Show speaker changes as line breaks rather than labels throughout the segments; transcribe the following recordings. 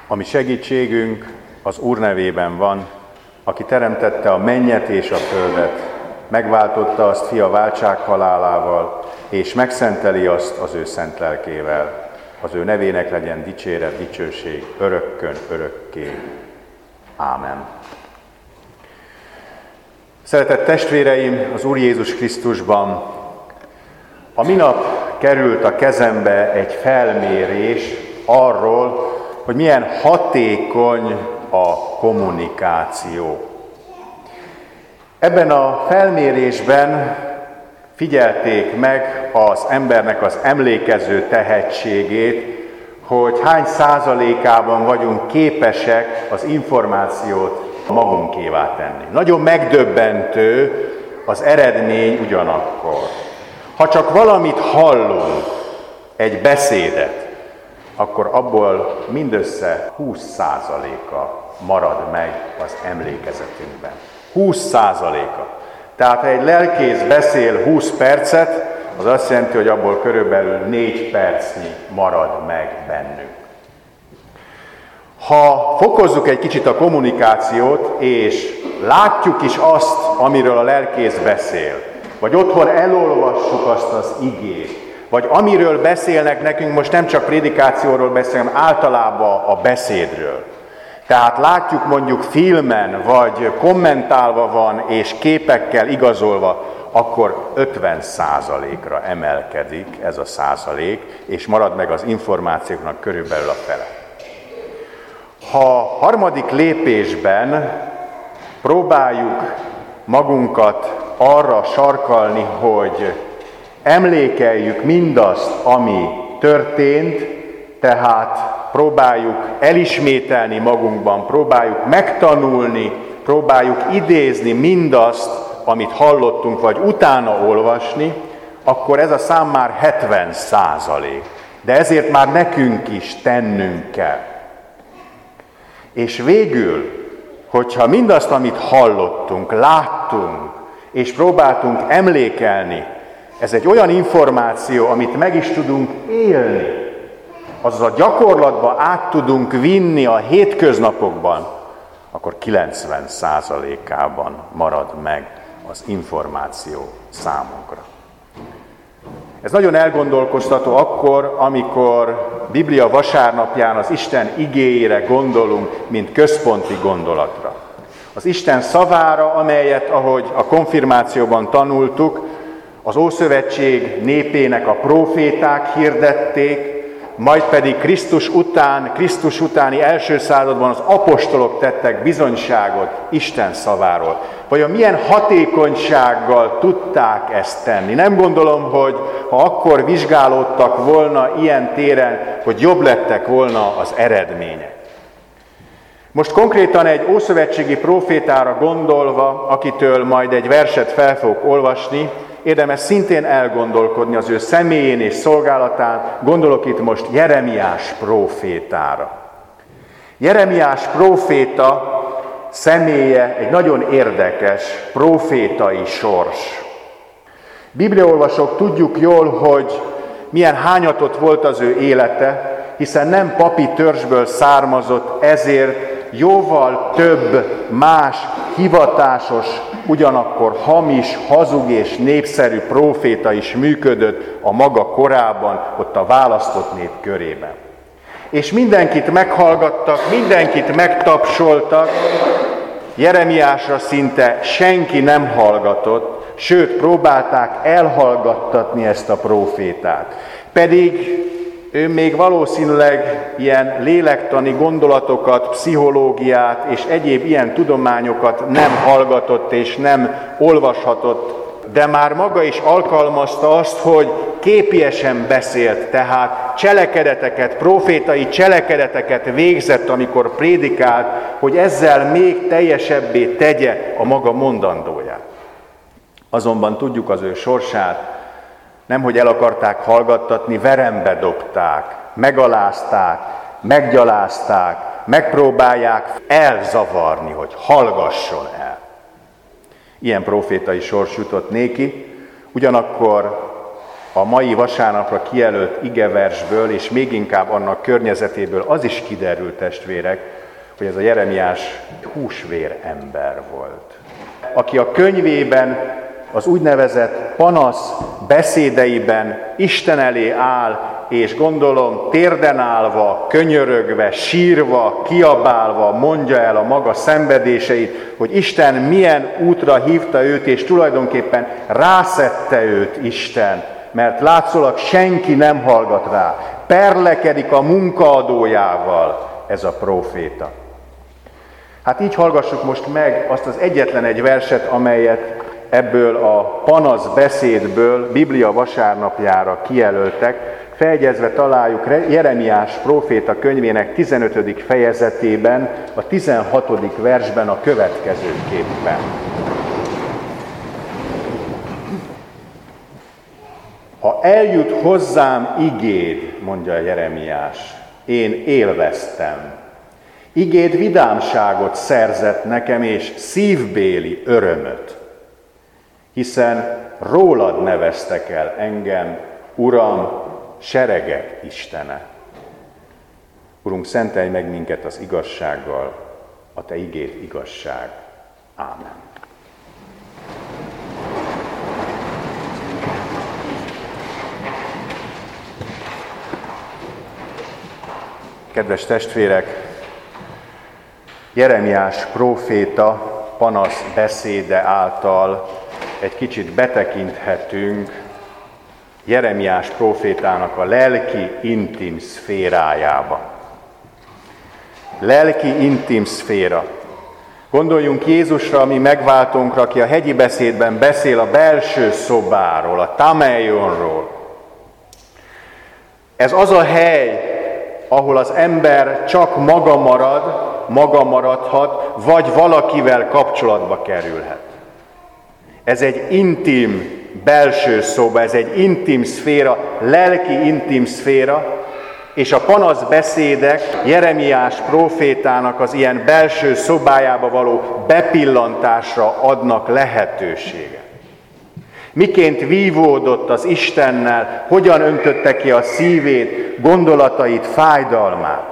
Ami segítségünk az Úr nevében van, aki teremtette a mennyet és a földet, megváltotta azt fia váltsághalálával, és megszenteli azt az ő szent lelkével. Az ő nevének legyen dicséret, dicsőség örökkön örökké. Ámen. Szeretett testvéreim, az Úr Jézus Krisztusban, a minap került a kezembe egy felmérés arról, hogy milyen hatékony a kommunikáció. Ebben a felmérésben figyelték meg az embernek az emlékező tehetségét, hogy hány százalékában vagyunk képesek az információt magunkévá tenni. Nagyon megdöbbentő az eredmény ugyanakkor. Ha csak valamit hallunk, egy beszédet, akkor abból mindössze 20%-a marad meg az emlékezetünkben. 20%-a. Tehát ha egy lelkész beszél 20 percet, az azt jelenti, hogy abból körülbelül 4 percnyi marad meg bennünk. Ha fokozzuk egy kicsit a kommunikációt, és látjuk is azt, amiről a lelkész beszél, vagy otthon elolvassuk azt az igét, vagy amiről beszélnek nekünk, most nem csak prédikációról beszélünk, általában a beszédről. Tehát látjuk mondjuk filmen, vagy kommentálva van, és képekkel igazolva, akkor 50%-ra emelkedik ez a százalék, és marad meg az információknak körülbelül a fele. Ha harmadik lépésben próbáljuk magunkat arra sarkalni, hogy emlékeljük mindazt, ami történt, tehát próbáljuk elismételni magunkban, próbáljuk megtanulni, próbáljuk idézni mindazt, amit hallottunk, vagy utána olvasni, akkor ez a szám már 70%. De ezért már nekünk is tennünk kell. És végül, hogyha mindazt, amit hallottunk, láttunk, és próbáltunk emlékelni, ez egy olyan információ, amit meg is tudunk élni, azaz a gyakorlatba át tudunk vinni a hétköznapokban, akkor 90%-ában marad meg az információ számunkra. Ez nagyon elgondolkoztató akkor, amikor Biblia vasárnapján az Isten igéjére gondolunk, mint központi gondolatra. Az Isten szavára, amelyet, ahogy a konfirmációban tanultuk, az Ószövetség népének a próféták hirdették, majd pedig Krisztus utáni első században az apostolok tettek bizonyságot Isten szaváról. Vajon milyen hatékonysággal tudták ezt tenni? Nem gondolom, hogy ha akkor vizsgálódtak volna ilyen téren, hogy jobb lettek volna az eredmények. Most konkrétan egy ószövetségi prófétára gondolva, akitől majd egy verset fel fogok olvasni, érdemes szintén elgondolkodni az ő személyén és szolgálatán, gondolok itt most Jeremiás prófétára. Jeremiás próféta személye egy nagyon érdekes prófétai sors. Bibliaolvasók tudjuk jól, hogy milyen hányatott volt az ő élete, hiszen nem papi törzsből származott, ezért jóval több más hivatásos, ugyanakkor hamis, hazug és népszerű próféta is működött a maga korában, ott a választott nép körében. És mindenkit meghallgattak, mindenkit megtapsoltak, Jeremiásra szinte senki nem hallgatott, sőt, próbálták elhallgattatni ezt a prófétát. Pedig ő még valószínűleg ilyen lélektani gondolatokat, pszichológiát és egyéb ilyen tudományokat nem hallgatott és nem olvashatott, de már maga is alkalmazta azt, hogy képiesen beszélt, tehát cselekedeteket, prófétai cselekedeteket végzett, amikor prédikált, hogy ezzel még teljesebbé tegye a maga mondandóját. Azonban tudjuk az ő sorsát, nemhogy el akarták hallgattatni, verembe dobták, megalázták, meggyalázták, megpróbálják elzavarni, hogy hallgasson el. Ilyen prófétai sors jutott néki, ugyanakkor a mai vasárnapra kijelölt igeversből, és még inkább annak környezetéből az is kiderült, testvérek, hogy ez a Jeremiás húsvér ember volt, aki a könyvében, az úgynevezett panasz beszédeiben Isten elé áll, és gondolom térden állva, könyörögve, sírva, kiabálva mondja el a maga szenvedéseit, hogy Isten milyen útra hívta őt, és tulajdonképpen rászedte őt Isten, mert látszólag senki nem hallgat rá. Perlekedik a munkaadójával ez a próféta. Hát így hallgassuk most meg azt az egyetlen egy verset, amelyet ebből a panasz beszédből Biblia vasárnapjára kijelöltek. Feljegyezve találjuk Jeremiás próféta könyvének 15. fejezetében, a 16. versben a következőképpen. Ha eljut hozzám igéd, mondja Jeremiás, én élveztem. Igéd vidámságot szerzett nekem, és szívbéli örömöt, hiszen rólad neveztek el engem, Uram, seregek Istene. Urunk, szentelj meg minket az igazsággal, a Te igéd igazság. Ámen. Kedves testvérek, Jeremiás próféta panasz beszéde által egy kicsit betekinthetünk Jeremiás prófétának a lelki intim szférájába. Lelki intim szféra. Gondoljunk Jézusra, mi megváltónkra, aki a hegyi beszédben beszél a belső szobáról, a tameionról. Ez az a hely, ahol az ember csak maga maradhat, vagy valakivel kapcsolatba kerülhet. Ez egy intim belső szoba, ez egy intim szféra, lelki intim szféra, és a panasz beszédek Jeremiás prófétának az ilyen belső szobájába való bepillantásra adnak lehetőséget. Miként vívódott az Istennel, hogyan öntötte ki a szívét, gondolatait, fájdalmát.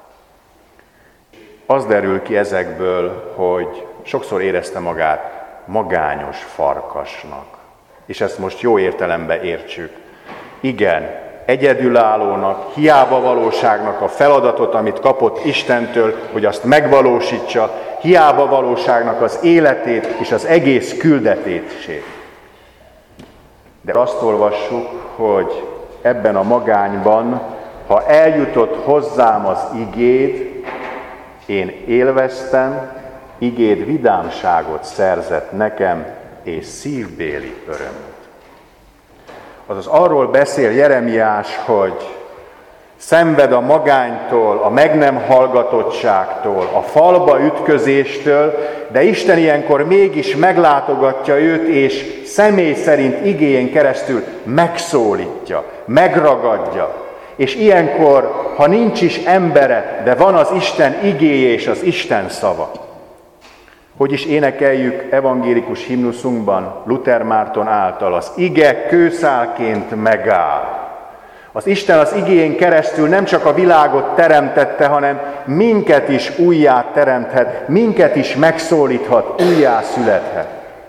Az derül ki ezekből, hogy sokszor érezte magát magányos farkasnak. És ezt most jó értelemben értsük. Igen, egyedülállónak, hiába valóságnak a feladatot, amit kapott Istentől, hogy azt megvalósítsa, hiába valóságnak az életét és az egész küldetését. De azt olvassuk, hogy ebben a magányban, ha eljutott hozzám az igéd, én élveztem, igéd vidámságot szerzett nekem, és szívbéli örömöt. Azaz arról beszél Jeremiás, hogy szenved a magánytól, a meg nem hallgatottságtól, a falba ütközéstől, de Isten ilyenkor mégis meglátogatja őt, és személy szerint igéjén keresztül megszólítja, megragadja. És ilyenkor, ha nincs is embere, de van az Isten igéje és az Isten szava. Hogy is énekeljük evangélikus himnuszunkban Luther Márton által, az ige kőszálként megáll. Az Isten az igéjén keresztül nem csak a világot teremtette, hanem minket is újjá teremthet, minket is megszólíthat, újjá születhet.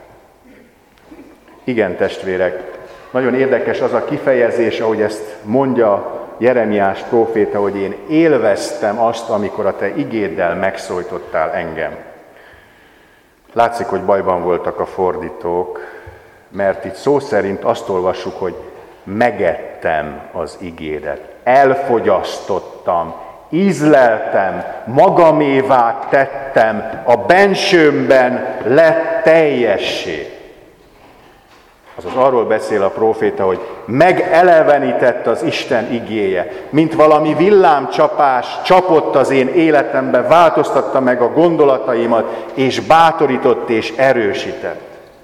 Igen, testvérek, nagyon érdekes az a kifejezés, ahogy ezt mondja Jeremiás próféta, hogy én élveztem azt, amikor a te igéddel megszólítottál engem. Látszik, hogy bajban voltak a fordítók, mert itt szó szerint azt olvassuk, hogy megettem az igédet, elfogyasztottam, ízleltem, magamévá tettem, a bensőmben lett teljessé. Azaz arról beszél a próféta, hogy megelevenített az Isten igéje, mint valami villámcsapás csapott az én életembe, változtatta meg a gondolataimat, és bátorított és erősített.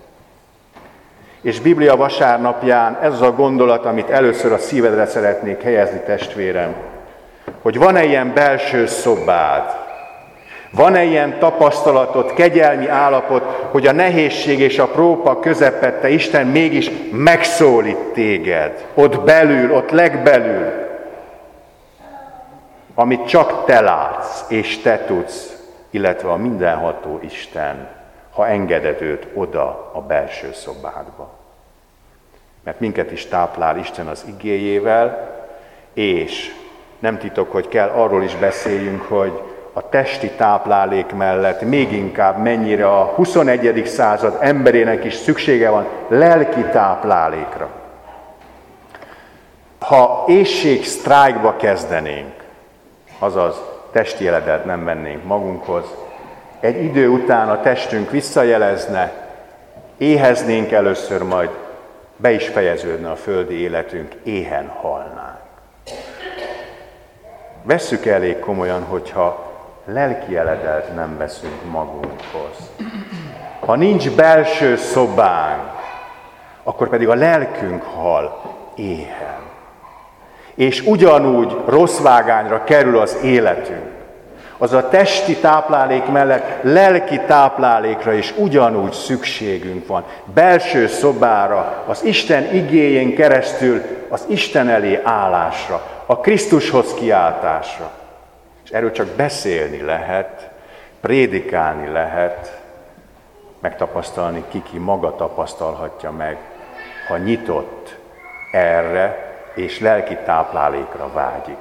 És Biblia vasárnapján ez az a gondolat, amit először a szívedre szeretnék helyezni, testvérem, hogy van-e ilyen belső szobád, Van-e ilyen tapasztalatod, kegyelmi állapot, hogy a nehézség és a próba közepette Isten mégis megszólít téged, ott belül, ott legbelül, amit csak te látsz és te tudsz, illetve a mindenható Isten, ha engeded őt oda a belső szobádba. Mert minket is táplál Isten az igéjével, és nem titok, hogy kell arról is beszéljünk, hogy a testi táplálék mellett még inkább mennyire a 21. század emberének is szüksége van lelki táplálékra. Ha éhségsztrájkba kezdenénk, azaz testi életet nem vennénk magunkhoz, egy idő után a testünk visszajelezne, éheznénk először, majd be is fejeződne a földi életünk, éhen halnánk. Vesszük elég komolyan, hogyha lelki eledelt nem veszünk magunkhoz. Ha nincs belső szobánk, akkor pedig a lelkünk hal éhen. És ugyanúgy rossz vágányra kerül az életünk. Az a testi táplálék mellett lelki táplálékra is ugyanúgy szükségünk van. Belső szobára, az Isten igéjén keresztül az Isten elé állásra, a Krisztushoz kiáltásra. És erről csak beszélni lehet, prédikálni lehet, megtapasztalni ki maga tapasztalhatja meg, ha nyitott erre és lelki táplálékra vágyik.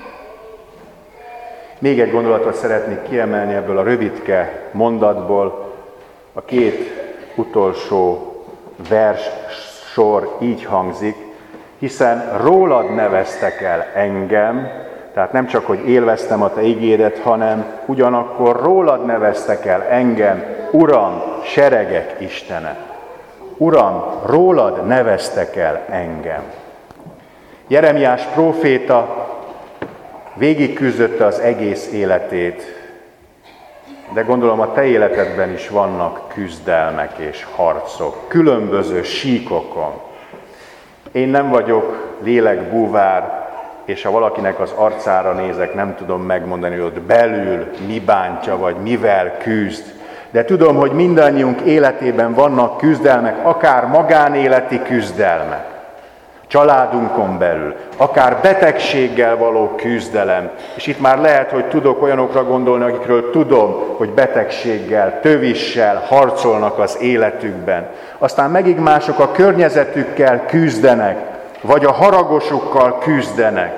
Még egy gondolatot szeretnék kiemelni ebből a rövidke mondatból. A két utolsó vers sor így hangzik, hiszen rólad neveztek el engem, tehát nem csak, hogy élveztem a te igédet, hanem ugyanakkor rólad neveztek el engem, Uram, seregek Istene. Uram, rólad neveztek el engem. Jeremiás próféta végigküzdötte az egész életét, de gondolom a te életedben is vannak küzdelmek és harcok, különböző síkokon. Én nem vagyok lélekbúvár, és ha valakinek az arcára nézek, nem tudom megmondani, hogy ott belül mi bántja, vagy mivel küzd. De tudom, hogy mindannyiunk életében vannak küzdelmek, akár magánéleti küzdelmek, családunkon belül, akár betegséggel való küzdelem. És itt már lehet, hogy tudok olyanokra gondolni, akikről tudom, hogy betegséggel, tövissel harcolnak az életükben. Aztán megint mások a környezetükkel küzdenek, vagy a haragosukkal küzdenek.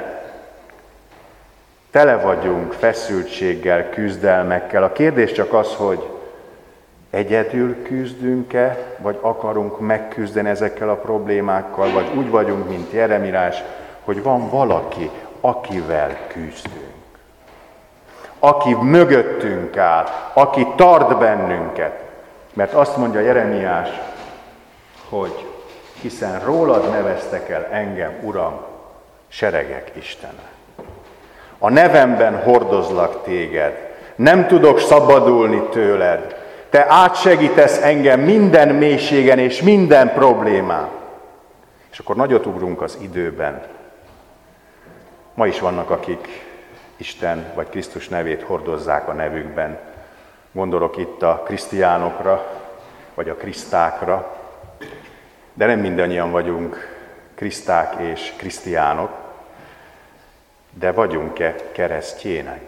Tele vagyunk feszültséggel, küzdelmekkel. A kérdés csak az, hogy egyedül küzdünk-e, vagy akarunk megküzdeni ezekkel a problémákkal, vagy úgy vagyunk, mint Jeremiás, hogy van valaki, akivel küzdünk. Aki mögöttünk áll, aki tart bennünket. Mert azt mondja Jeremiás, hogy hiszen rólad neveztek el engem, Uram, seregek Istene. A nevemben hordozlak téged, nem tudok szabadulni tőled. Te átsegítesz engem minden mélységen és minden problémán. És akkor nagyot ugrunk az időben. Ma is vannak, akik Isten vagy Krisztus nevét hordozzák a nevükben. Gondolok itt a krisztiánokra, vagy a krisztákra. De nem mindannyian vagyunk kriszták és krisztiánok, de vagyunk-e keresztjének?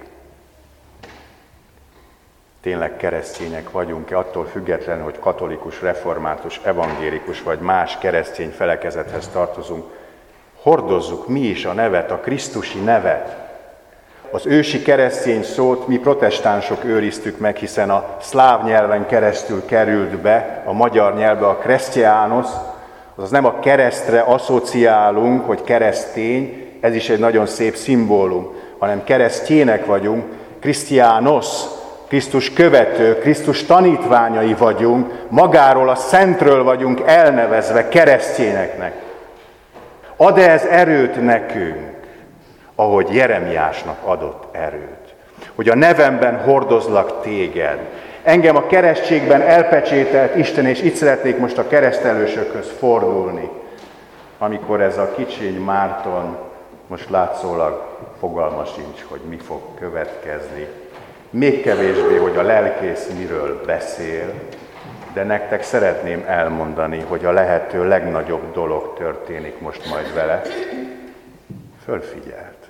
Tényleg keresztények vagyunk-e, attól függetlenül, hogy katolikus, református, evangélikus vagy más keresztény felekezethez tartozunk. Hordozzuk mi is a nevet, a krisztusi nevet. Az ősi keresztény szót mi protestánsok őriztük meg, hiszen a szláv nyelven keresztül került be a magyar nyelvbe a Christianos, azaz nem a keresztre asszociálunk, hogy keresztény, ez is egy nagyon szép szimbólum, hanem keresztjének vagyunk, Christianos, Krisztus követő, Krisztus tanítványai vagyunk, magáról a Szentről vagyunk elnevezve keresztjéneknek. Ad-e ez erőt nekünk, ahogy Jeremiásnak adott erőt? Hogy a nevemben hordozlak téged. Engem a keresztségben elpecsételt Isten, és itt szeretnék most a keresztelősökhöz fordulni, amikor ez a kicsiny Márton most látszólag fogalma sincs, hogy mi fog következni. még kevésbé, hogy a lelkész miről beszél, de nektek szeretném elmondani, hogy a lehető legnagyobb dolog történik most majd vele. Fölfigyelt.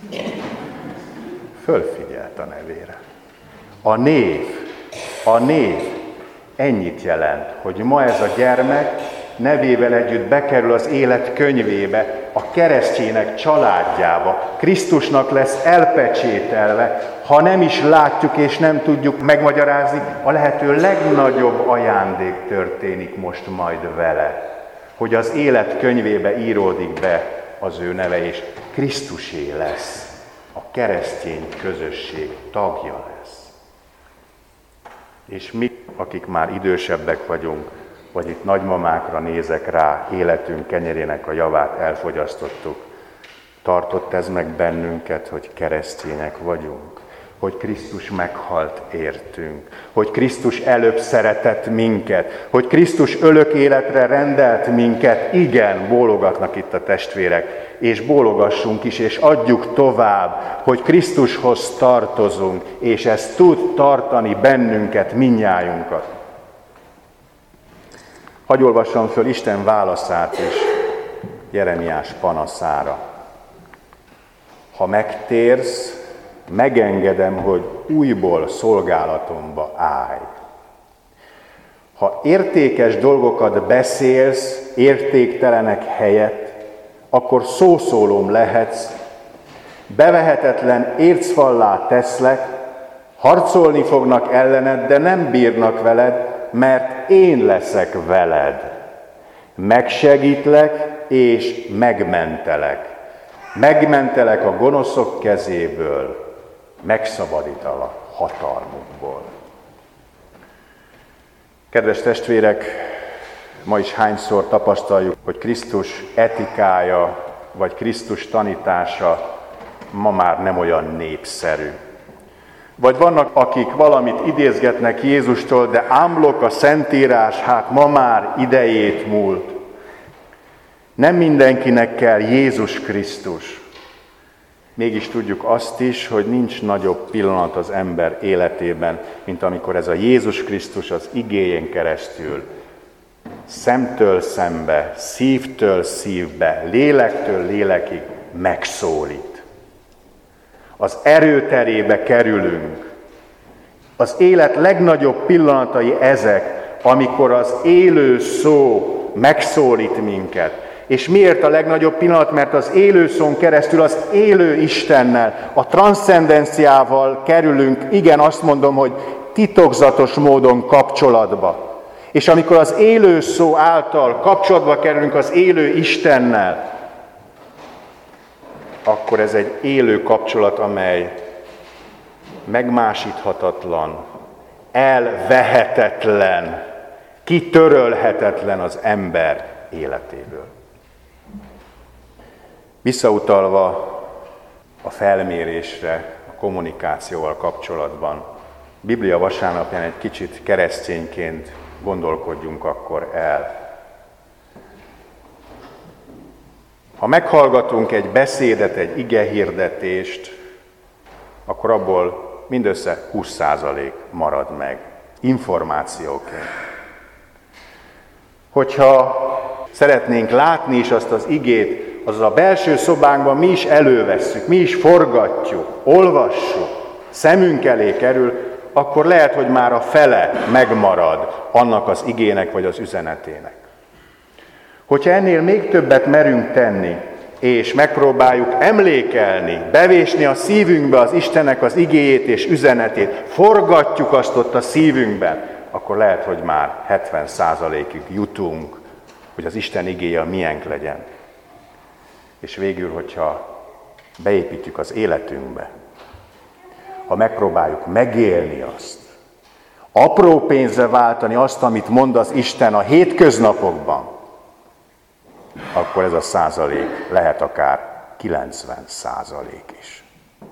Fölfigyelt a nevére. A név ennyit jelent, hogy ma ez a gyermek nevével együtt bekerül az élet könyvébe, a keresztjének családjába. Krisztusnak lesz elpecsételve, ha nem is látjuk és nem tudjuk megmagyarázni, a lehető legnagyobb ajándék történik most majd vele, hogy az élet könyvébe íródik be az ő neve, és Krisztusé lesz, a keresztény közösség tagja lesz. És mi, akik már idősebbek vagyunk, vagy itt nagymamákra nézek rá, életünk kenyerének a javát elfogyasztottuk, tartott ez meg bennünket, hogy keresztények vagyunk, hogy Krisztus meghalt értünk, hogy Krisztus előbb szeretett minket, hogy Krisztus örök életre rendelt minket. Igen, bólogatnak itt a testvérek, és bólogassunk is, és adjuk tovább, hogy Krisztushoz tartozunk, és ez tud tartani bennünket, mindnyájunkat. Hadd olvassam föl Isten válaszát is Jeremiás panaszára. Ha megtérsz, megengedem, hogy újból szolgálatomba állj. Ha értékes dolgokat beszélsz értéktelenek helyett, akkor szószólóm lehetsz, bevehetetlen ércfallá teszlek, harcolni fognak ellened, de nem bírnak veled, mert én leszek veled. Megsegítlek és megmentelek. Megmentelek a gonoszok kezéből, megszabadítalak hatalmukból. Kedves testvérek, ma is hányszor tapasztaljuk, hogy Krisztus etikája, vagy Krisztus tanítása ma már nem olyan népszerű. Vagy vannak, akik valamit idézgetnek Jézustól, de ámblok a Szentírás, hát ma már idejét múlt. Nem mindenkinek kell Jézus Krisztus. Mégis tudjuk azt is, hogy nincs nagyobb pillanat az ember életében, mint amikor ez a Jézus Krisztus az igéjén keresztül szemtől szembe, szívtől szívbe, lélektől lélekig megszólít. Az erőterébe kerülünk. Az élet legnagyobb pillanatai ezek, amikor az élő szó megszólít minket. És miért a legnagyobb pillanat? Mert az élő szón keresztül az élő Istennel, a transzcendenciával kerülünk, igen, azt mondom, hogy titokzatos módon kapcsolatba. És amikor az élő szó által kapcsolatba kerülünk az élő Istennel, akkor ez egy élő kapcsolat, amely megmásíthatatlan, elvehetetlen, kitörölhetetlen az ember életéből. Visszautalva a felmérésre, a kommunikációval kapcsolatban, Biblia vasárnapján egy kicsit keresztényként gondolkodjunk akkor el. Ha meghallgatunk egy beszédet, egy igehirdetést, akkor abból mindössze 20% marad meg információként. Hogyha szeretnénk látni is azt az igét, az a belső szobánkban mi is elővesszük, mi is forgatjuk, olvassuk, szemünk elé kerül, akkor lehet, hogy már a fele megmarad annak az igének vagy az üzenetének. Hogyha ennél még többet merünk tenni, és megpróbáljuk emlékelni, bevésni a szívünkbe az Istennek az igéjét és üzenetét, forgatjuk azt ott a szívünkben, akkor lehet, hogy már 70%-ig jutunk, hogy az Isten igéje a miénk legyen. És végül, hogyha beépítjük az életünkbe, ha megpróbáljuk megélni azt, apró pénzre váltani azt, amit mond az Isten a hétköznapokban, akkor ez a százalék lehet akár 90% is.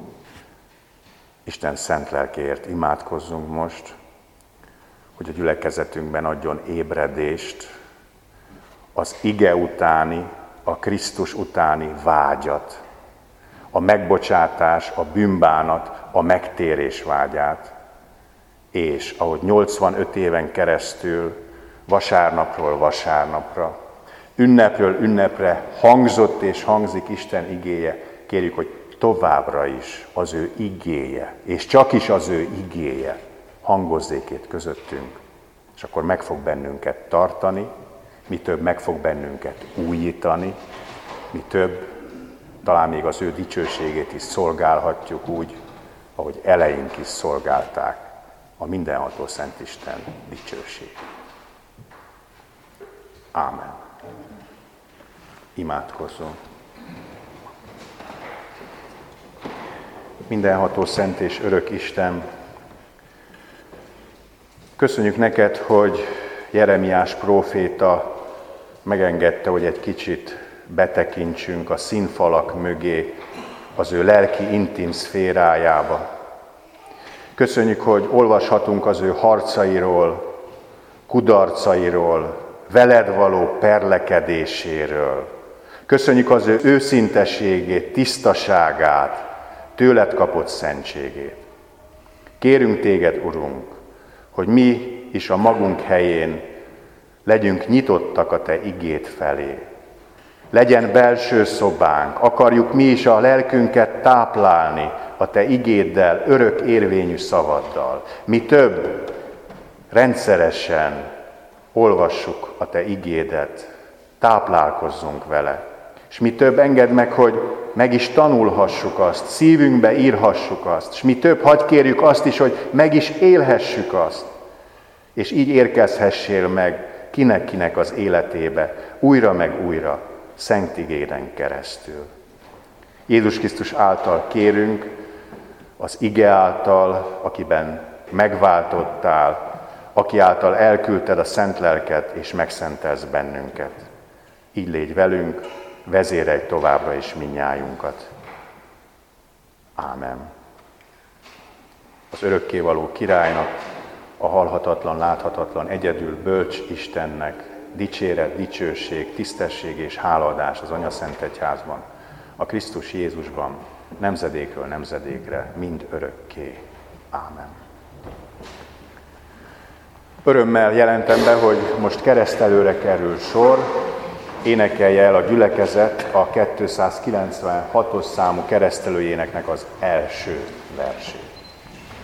Isten szent lelkéért imádkozzunk most, hogy a gyülekezetünkben adjon ébredést, az ige utáni, a Krisztus utáni vágyat, a megbocsátás, a bűnbánat, a megtérés vágyát, és ahogy 85 éven keresztül, vasárnapról vasárnapra, ünnepről ünnepre hangzott és hangzik Isten igéje, kérjük, hogy továbbra is az ő igéje, és csak is az ő igéje hangozzék itt közöttünk, és akkor meg fog bennünket tartani, mi több, meg fog bennünket újítani, mi több, talán még az ő dicsőségét is szolgálhatjuk úgy, ahogy eleink is szolgálták a mindenható Szent Isten dicsőségét. Ámen. Imádkozzunk. Mindenható Szent és Örök Isten, köszönjük neked, hogy Jeremiás próféta megengedte, hogy egy kicsit betekintsünk a színfalak mögé, az ő lelki intim szférájába. Köszönjük, hogy olvashatunk az ő harcairól, kudarcairól, veled való perlekedéséről. Köszönjük az ő őszinteségét, tisztaságát, tőled kapott szentségét. Kérünk téged, Urunk, hogy mi is a magunk helyén legyünk nyitottak a te igéd felé. Legyen belső szobánk, akarjuk mi is a lelkünket táplálni a te igéddel, örök érvényű szavaddal. Mi több, rendszeresen olvassuk a te igédet, táplálkozzunk vele. És mi több, engedd meg, hogy meg is tanulhassuk azt, szívünkbe írhassuk azt, és mi több, hadd kérjük azt is, hogy meg is élhessük azt, és így érkezhessél meg kinek-kinek az életébe, újra meg újra, szent igéden keresztül. Jézus Krisztus által kérünk, az ige által, akiben megváltottál, aki által elküldted a szent lelket, és megszentelsz bennünket. Így légy velünk, vezérelj továbbra is mindnyájunkat. Ámen. Az örökkévaló királynak, a halhatatlan, láthatatlan, egyedül bölcs Istennek dicséret, dicsőség, tisztesség és hálaadás az Anyaszent Egyházban, a Krisztus Jézusban, nemzedékről nemzedékre, mind örökké. Ámen. Örömmel jelentem be, hogy most keresztelőre kerül sor, énekelje el a gyülekezet a 296-os számú keresztelőjéneknek az első versét.